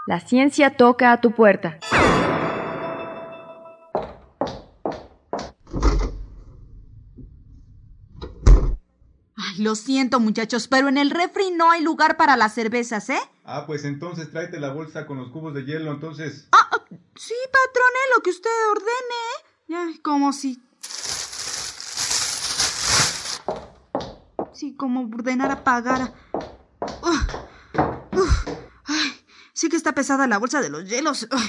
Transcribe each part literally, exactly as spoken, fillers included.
La ciencia toca a tu puerta. Ay, lo siento, muchachos, pero en el refri no hay lugar para las cervezas, ¿eh? Ah, pues entonces tráete la bolsa con los cubos de hielo, entonces. Ah, sí, patrón, ¿eh? Lo que usted ordene, ¿eh? Ya, como si... Sí, como ordenara pagara. Uh, uh, ay, sí que está pesada la bolsa de los hielos. Uh.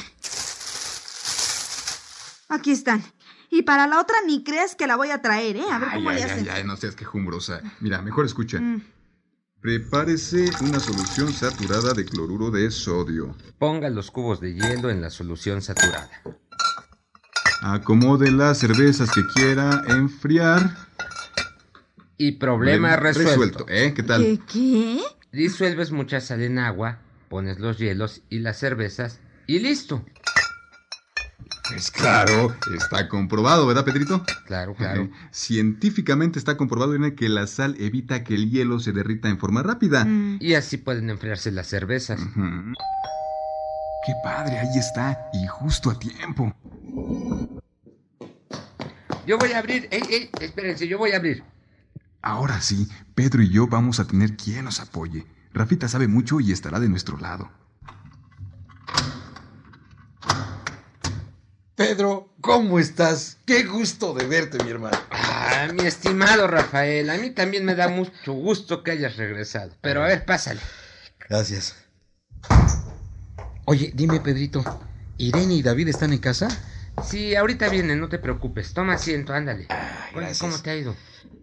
Aquí están. Y para la otra ni crees que la voy a traer, ¿eh? A ver cómo ay, le ay, hacen. Ay, ay, no seas quejumbrosa. Mira, mejor escucha. Mm. Prepárese una solución saturada de cloruro de sodio. Ponga los cubos de hielo en la solución saturada. Acomode las cervezas que quiera enfriar. Y problema resuelto. Resuelto, ¿eh? ¿Qué tal? ¿Qué? ¿Qué? Disuelves mucha sal en agua, pones los hielos y las cervezas y listo. Pues claro, está comprobado, ¿verdad, Pedrito? Claro, claro. Eh, científicamente está comprobado, Irene, que la sal evita que el hielo se derrita en forma rápida. Mm. Y así pueden enfriarse las cervezas. Ujú. ¡Qué padre! Ahí está, y justo a tiempo. Yo voy a abrir. ¡Ey, ey! Espérense, yo voy a abrir. Ahora sí, Pedro y yo vamos a tener quien nos apoye. Rafita sabe mucho y estará de nuestro lado. Pedro, ¿cómo estás? Qué gusto de verte, mi hermano. Ah, mi estimado Rafael, a mí también me da mucho gusto que hayas regresado. Pero a ver, pásale. Gracias. Oye, dime, Pedrito, ¿Irene y David están en casa? Sí, ahorita vienen, no te preocupes. Toma asiento, ándale. Ay, Oye, gracias. ¿cómo te ha ido?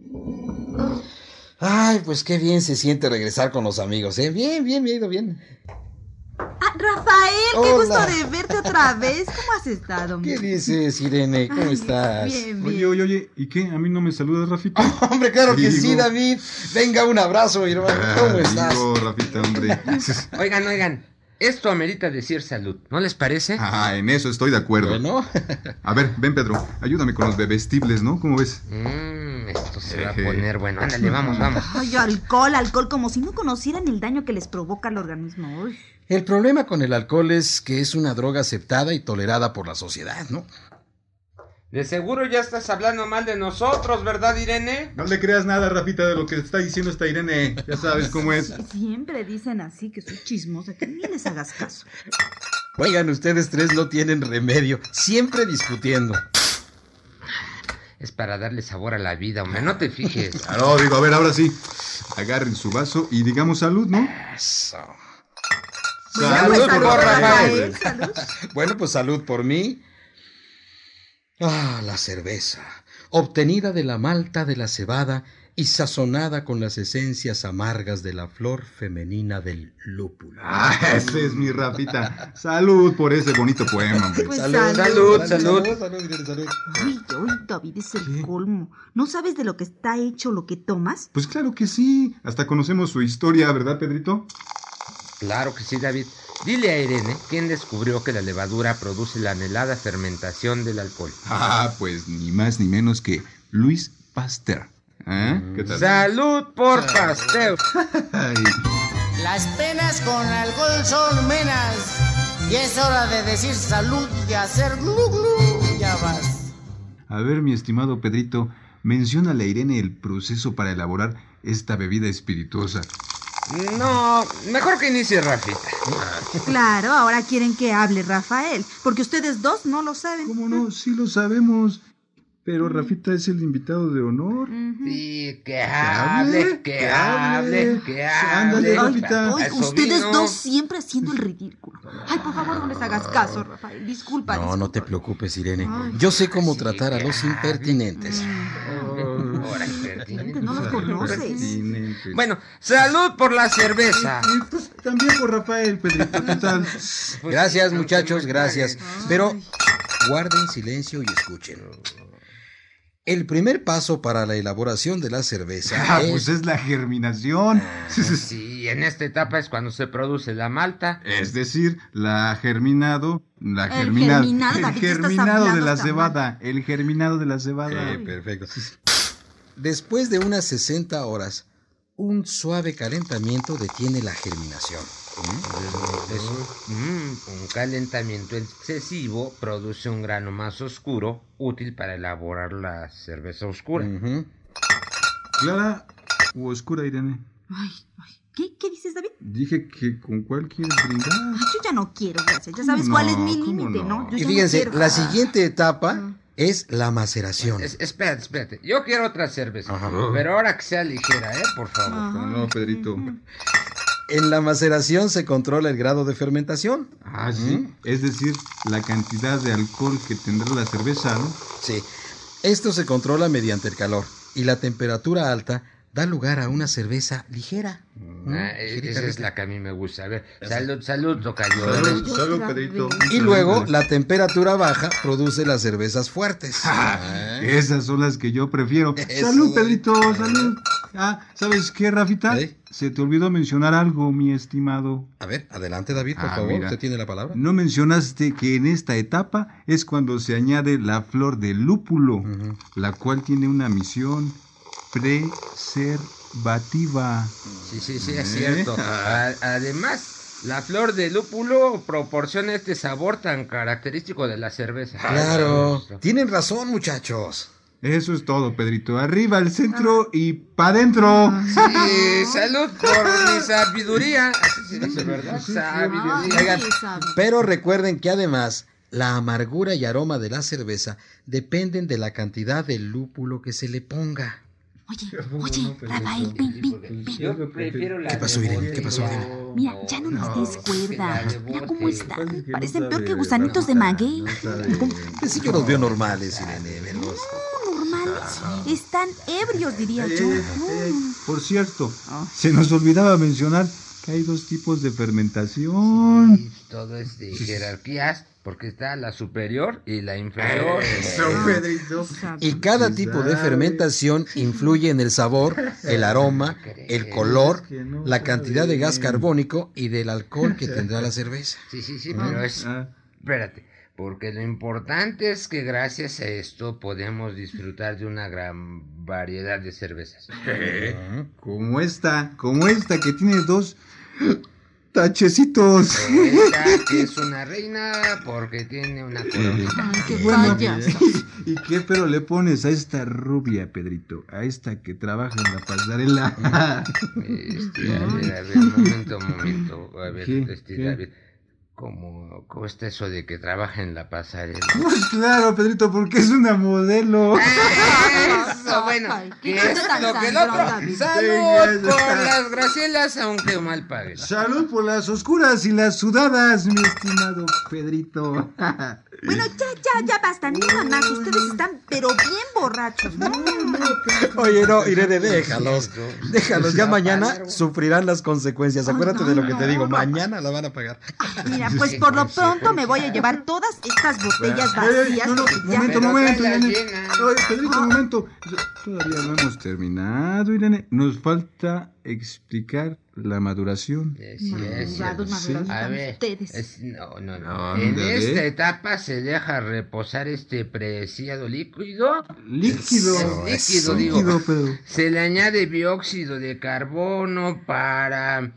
Ay, pues qué bien se siente regresar con los amigos, ¿eh? Bien, bien, me ha ido bien. Ah, Rafael, qué Hola. gusto de verte otra vez. ¿Cómo has estado? ¿Qué dices, Irene? ¿Cómo Ay, estás? Bien, bien. Oye, oye, oye, ¿y qué? ¿A mí no me saludas, Rafita? Hombre, claro que sí, Digo. David. Venga, un abrazo, mi hermano. ¿Cómo Ah, estás? digo, Rafita, hombre. Oigan, oigan, esto amerita decir salud, ¿no les parece? Ah, en eso estoy de acuerdo. Bueno. A ver, ven, Pedro, ayúdame con los bebestibles, ¿no? ¿Cómo ves? Mmm, esto se va a Eje. poner bueno. Ándale, vamos, vamos. Ay, alcohol, alcohol, como si no conocieran el daño que les provoca al organismo. Uy. El problema con el alcohol es que es una droga aceptada y tolerada por la sociedad, ¿no? De seguro ya estás hablando mal de nosotros, ¿verdad, Irene? No le creas nada, Rafita, de lo que está diciendo esta Irene. Ya sabes cómo es. Siempre dicen así, que soy chismosa, que ni les hagas caso. Oigan, ustedes tres no tienen remedio, siempre discutiendo. Es para darle sabor a la vida, hombre, no te fijes. Claro, digo, a ver, ahora sí. Agarren su vaso y digamos salud, ¿no? Eso. Bueno, Salud pues, por salud, Rafael. Rafael, salud. Bueno, pues salud por mí. Ah, la cerveza, obtenida de la malta de la cebada y sazonada con las esencias amargas de la flor femenina del lúpulo. Ah, ese es mi Rafita. Salud por ese bonito poema, hombre. Pues Salud, salud, salud. salud, Irene, salud. Ay, ay, David, es el ¿Qué? colmo. ¿No sabes de lo que está hecho lo que tomas? Pues claro que sí. Hasta conocemos su historia, ¿verdad, Pedrito? Claro que sí, David. Dile a Irene quién descubrió que la levadura produce la anhelada fermentación del alcohol. Ah, pues ni más ni menos que Luis Pasteur. ¿Eh? ¿Qué tal? ¡Salud por Pasteur! Ay, Las penas con alcohol son menas. Y es hora de decir salud y hacer glu glu. Ya vas. a ver, mi estimado Pedrito, menciónale a Irene el proceso para elaborar esta bebida espirituosa. No, mejor que inicie Rafita. Claro, ahora quieren que hable Rafael, porque ustedes dos no lo saben. ¿Cómo no? Sí lo sabemos. Pero Rafita es el invitado de honor. Ujú. Sí, que hable, hable, que que hable, hable. que Ándale, hable. Rafita. Ay, A eso ustedes vino. dos siempre haciendo el ridículo. Ay, por favor, no les hagas caso, Rafael. Disculpa, No, disculpa. no te preocupes, Irene. Ay. Yo sé cómo Sí, tratar a que los hable. impertinentes. Ahora, impertinente. No los conoces. Pertinente. Bueno, salud por la cerveza. Y pues también por Rafael, Pedrito, ¿qué tal? Gracias, muchachos, gracias. Pero guarden silencio y escuchen. El primer paso para la elaboración de la cerveza Ah, es... pues es la germinación. Sí, en esta etapa es cuando se produce la malta. Es decir, la germinado, la El germinado, germinado, el David, ¿qué estás germinado de hablando la tan cebada, el germinado de la cebada. Eh, perfecto. Después de unas sesenta horas, un suave calentamiento detiene la germinación. Eso, mm, un calentamiento excesivo produce un grano más oscuro, útil para elaborar la cerveza oscura. Ujú. ¿Clara o oscura, Irene? Ay, ay. ¿Qué? ¿Qué dices, David? Dije que con cuál quieres brindar. Ay, yo ya no quiero, gracias. Ya sabes ¿Cómo cuál no? es mi ¿Cómo límite, no? ¿no? Yo Y ya fíjense, no quiero. la siguiente etapa Ah. es la maceración. Es- espérate, espérate. Yo quiero otra cerveza. Ajá. Pero ahora que sea ligera, ¿eh? Por favor. Ajá. ¿Cómo no, Pedrito? En la maceración se controla el grado de fermentación. Ah, sí. Es decir, la cantidad de alcohol que tendrá la cerveza, ¿no? Sí. Esto se controla mediante el calor y la temperatura alta da lugar a una cerveza ligera. ¿Mm? Ah, Ligerita, esa es rica. la que a mí me gusta. A ver, salud, salud, tocayo. Salud, Yo salud, otra Pedrito. vez. Y luego la temperatura baja produce las cervezas fuertes. Ah, esas son las que yo prefiero. Eso, Salud, David. Pedrito, salud. Ah, ¿sabes qué, Rafita? ¿Eh? Se te olvidó mencionar algo, mi estimado. A ver, adelante David, por Ah, favor, mira. usted tiene la palabra. No mencionaste que en esta etapa es cuando se añade la flor de lúpulo, Ujú. la cual tiene una misión preservativa. Sí, sí, sí, es ¿Eh? cierto. A- además, la flor de lúpulo proporciona este sabor tan característico de la cerveza. Claro, Ah, tienen razón, muchachos. Eso es todo, Pedrito. Arriba al centro y pa' dentro. Sí, salud por mi sabiduría. Así se dice, ¿verdad? Sabiduría. Ay, Oigan, sí, sabe. Pero recuerden que además la amargura y aroma de la cerveza dependen de la cantidad de lúpulo que se le ponga. Oye, oye, Rafael, ven, ven, ven. Yo prefiero la ¿Qué pasó, de Irene? ¿Qué pasó, botella. Irene? Mira, ya no nos des cuerda. la de Mira cómo bote. están. Parecen peor que gusanitos de maguey. Sí, yo los veo normales, Irene, velos. No, normales. Están ebrios, diría Eh, yo. eh, Mm. por cierto, se nos olvidaba mencionar que hay dos tipos de fermentación. Sí, todo es de jerarquías, porque está la superior y la inferior. Pedrito. Y cada tipo de fermentación influye en el sabor, el aroma, el color, la cantidad de gas carbónico y del alcohol que tendrá la cerveza. Sí, sí, sí, pero es... Ah, Espérate, porque lo importante es que gracias a esto podemos disfrutar de una gran variedad de cervezas. como esta, como esta que tiene dos tachecitos. Esta que es una reina porque tiene una corona. Ay, qué Bueno, payaso. ¿y qué pero le pones a esta rubia, Pedrito? A esta que trabaja en la pasarela. Este, a ver, a ver, un momento, un momento. A ver, ¿Qué? este, ¿Qué? David, ¿cómo, ¿cómo está eso de que trabaja en la pasarela? Pues claro, Pedrito, porque es una modelo. Eso, bueno, Ay, que qué es tan lo que el sangrón, otro. David. Salud por las Gracielas, aunque mal pague. Salud por las oscuras y las sudadas, mi estimado Pedrito. Bueno, ya, ya, ya basta. Nada más. Ustedes están, pero bien borrachos. No, Oye, no, Irene, déjalos. Déjalos, ya mañana sufrirán las consecuencias. Acuérdate de lo que te digo, mañana la van a pagar. Mira, pues por lo pronto me voy a llevar todas estas botellas vacías. No, no, porque ya- momento, Pero momento, tráelas Irene. llenas. Ay, Pedrito, un momento. Todavía no hemos terminado, Irene. Nos falta explicar la maduración. Eh, sí, es cierto. Madurados, madurados A están ver, ustedes. es- no, no, no. No, En ándale. esta etapa se deja reposar este preciado líquido. Líquido. Es líquido, digo. Líquido, Pedro. Se le añade dióxido de carbono para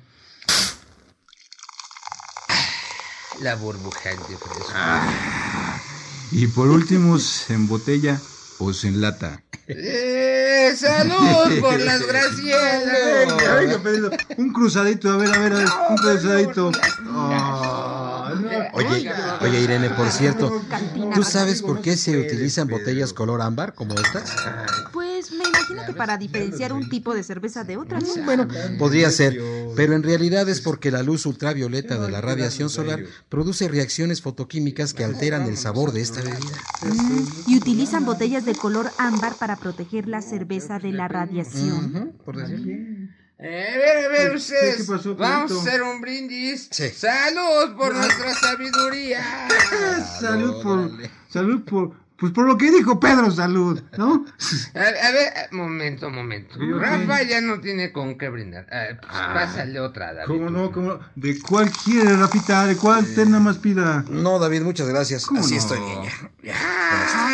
la burbujante fresca. Y por último, se embotella o se enlata. ¡Eh, ¡Salud por las Gracielas! Venga, venga, Pedrito. Un cruzadito, a ver, a ver, a ver. Un cruzadito. Ah, no. Oye, oye, Irene, por cierto, Cantina, ¿tú sabes por qué se utilizan botellas color ámbar como estas? Pues me imagino que para diferenciar un tipo de cerveza de otra. ¿no? Bueno, podría ser, pero en realidad es porque la luz ultravioleta de la radiación solar produce reacciones fotoquímicas que alteran el sabor de esta bebida. Mm, y utilizan botellas de color ámbar para proteger la cerveza de la radiación. Ujú, por decir. Eh, a ver, a ver, ustedes. ¿Qué pasó, Vamos Pedrito? a hacer un brindis. Sí. ¡Salud por nuestra sabiduría! Salud por. Salud por. Pues por lo que dijo Pedro, salud, ¿no? A, a ver, eh, momento, momento. Sí, ok. Rafa ya no tiene con qué brindar. Eh, pues, pásale otra, David. ¿Cómo no? ¿Cómo no? ¿De cuál quiere, Rafita? ¿De cuál? Ten nada más pida. No, David, muchas gracias. ¿Cómo Así no? estoy, niña. Ah,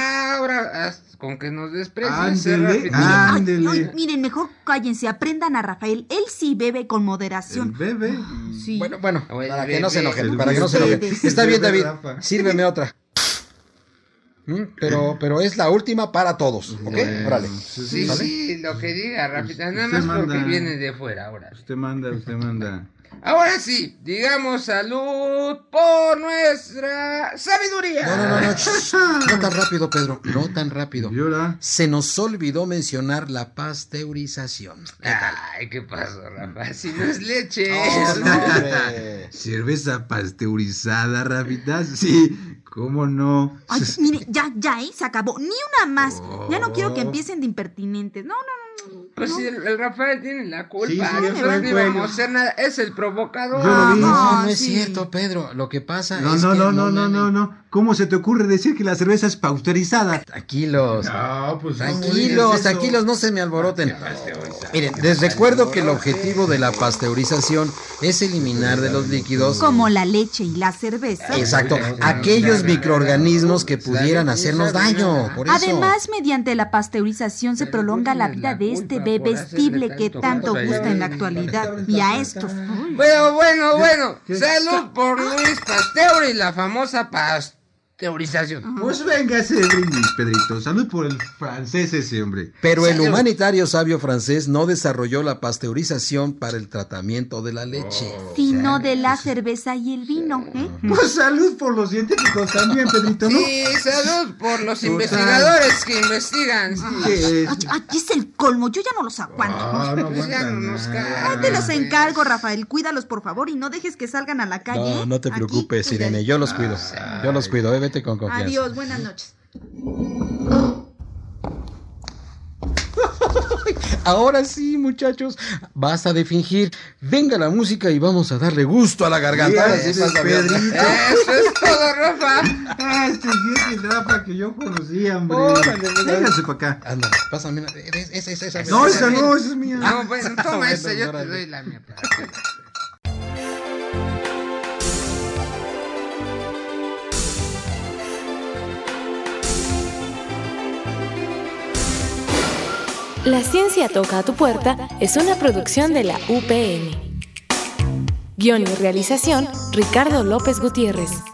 ahora haz- con que nos desprecias. Ándele, Ay, ándele. ay, miren, mejor cállense, aprendan a Rafael. Él sí bebe con El moderación. bebé. Sí. Bueno, bueno, O el para que no se bebé. enojen, El para que no se bebé. enojen. El Está bien, bebé, David, Rafa. sírveme otra. ¿Mm? Pero, pero es la última para todos, ¿ok? Bueno, Órale. Sí, ¿Sale? sí, lo que diga, Rafita, nada Usted más porque manda. viene de fuera ahora. Usted manda, usted manda. Ahora sí, digamos salud por nuestra sabiduría. No, no, no, no, shh, no tan rápido, Pedro, no tan rápido. ¿Y ahora? Se nos olvidó mencionar la pasteurización. Ay, ¿qué pasó, Rafa? Si no es leche. Oh, no, hombre. ¿Cerveza pasteurizada, Rafita? Sí, ¿cómo no? Ay, mire, ya, ya, ¿eh? Se acabó. Ni una más. Ya no quiero que empiecen de impertinentes. No, no, no. Pues si el, el Rafael tiene la culpa, Sí, sí, nosotros fue no el íbamos cuello. a hacer nada, es el provocador. Yo lo vi. No, Ah, no es sí. cierto, Pedro. Lo que pasa No, es no, que no, no, me no, han- no, no. ¿Cómo se te ocurre decir que la cerveza es pasteurizada? Tranquilos. No, pues Tranquilos, tranquilos, no se me alboroten. Miren, les recuerdo que el objetivo de la pasteurización es eliminar de los líquidos, Como la leche y la cerveza. exacto, aquellos microorganismos que pudieran hacernos daño. Por eso. Además, mediante la pasteurización se Pero prolonga tú la tienes vida la de este culpa bebé por hacerle vestible que tanto tanto caso a gusta ella. en la actualidad. Y a estos. Uy. Bueno, bueno, bueno. Salud por Luis Pasteur y la famosa pasteurización. Pues venga ese brindis, Pedrito. Salud por el francés ese, hombre. Pero el Salud. humanitario sabio francés no desarrolló la pasteurización para el tratamiento de la leche. Sino de la cerveza y el vino, ¿eh? Pues salud por los científicos también, Pedrito, ¿no? Sí, salud por los investigadores que investigan. ¿Qué es? Ay, ay, es el colmo, yo ya no los aguanto. Ah, no Pues ya aguanta no nos nada. cae. Ay, te los encargo, Rafael. Cuídalos, por favor, y no dejes que salgan a la calle. No, ¿eh? no te Aquí, preocupes, cuidadito. Irene, yo los cuido. Yo los cuido, eh, vete con confianza. Adiós, buenas noches. Ahora sí, muchachos, basta de fingir. Venga la música y vamos a darle gusto a la garganta. Ahora sí, Ese pasa bien. Pedrito. Eso es todo, Rafa. Ah, este sí es el Rafa que yo conocía, hombre. Órale, pues, Véngase para acá. Ándale, pásame una. Esa, esa, esa. No, esa no, esa es mía. No, bueno, toma Bueno, esa, yo te órale. doy la mía. La ciencia toca a tu puerta es una producción de la U P N. Guión y realización, Ricardo López Gutiérrez.